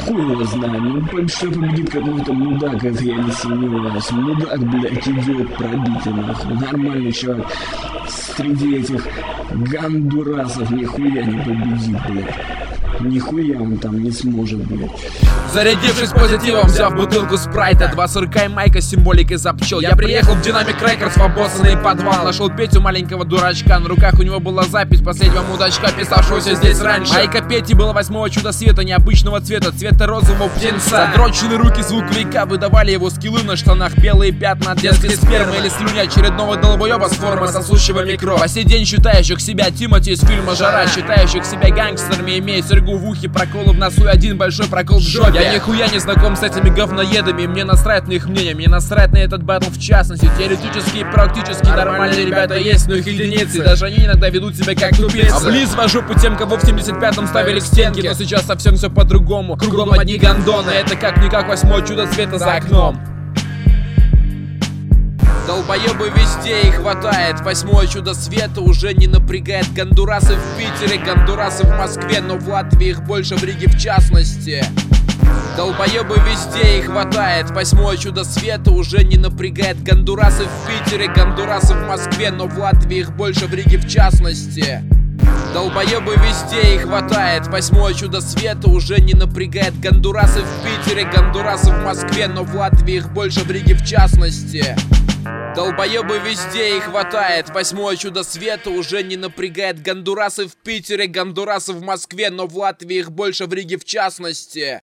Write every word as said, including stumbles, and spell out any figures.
хуй его знает. Ну, что победит какой-то мудак, это я не сомневаюсь. Мудак, блядь, идет пробитый, нахуй. Нормальный человек среди этих гандурасов нихуя не победит, блядь. Нихуя он там не сможет, блядь. Зарядившись позитивом, взяв бутылку спрайта, два сырка и майка с символикой за пчел, я приехал в Динамик Рекордс в обоссанный подвал. Нашел Петю, маленького дурачка, на руках у него была запись последнего мудачка, писавшегося здесь раньше. Майка Пети было восьмого чуда света, необычного цвета, цвета розового птенца. Задроченные руки звуковика выдавали его скиллы на штанах, белые пятна от детской спермы или слюни очередного долбоеба с формы сосущего микро. По сей день считающих себя Тимати из фильма «Жара», считающих себя гангстерами, имея серьгу в ухе, проколы в носу и один большой прокол в жопе. Я нихуя не знаком с этими говноедами, мне насрать на их мнение, мне насрать на этот батл в частности. Теоретически и практически нормальные ребята есть, но их единицы, даже они иногда ведут себя как тупицы. Облизываю по тем, кого в семьдесят пятом ставили к стенке, но сейчас совсем все по-другому. Кругом одни гондоны, это как-никак восьмое чудо света за окном. Долбоебы везде и хватает, восьмое чудо света уже не напрягает. Гондурасы в Питере, гондурасы в Москве, но в Латвии их больше, в Риге в частности. Долбоебы везде и хватает, восьмое чудо света уже не напрягает. Гондурасы в Питере, гондурасы в Москве, но в Латвии их больше, в Риге в частности. Долбоебы везде и хватает, восьмое чудо света уже не напрягает. Гондурасы в Питере, гондурасы в Москве, но в Латвии их больше, в Риге в частности. Долбоебы везде и хватает, восьмое чудо света уже не напрягает. Гондурасы в Питере, гондурасы в Москве, но в Латвии их больше, в Риге в частности.